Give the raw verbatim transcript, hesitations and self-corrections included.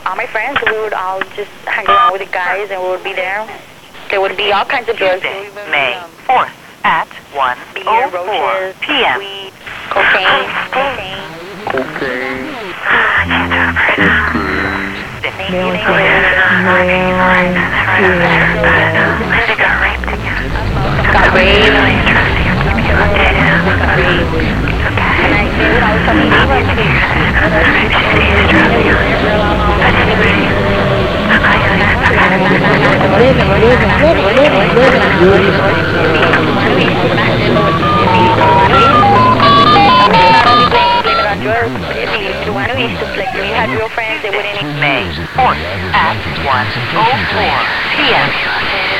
all my friends, we would all just hang around with the guys, and we would be there. There would be all kinds of drugs. Tuesday, May fourth at one oh four p m Weed, cocaine, cocaine. Cocaine. Got raped. And I, they would always tell me, you had real friends, they wouldn't. May fourth at one oh four p m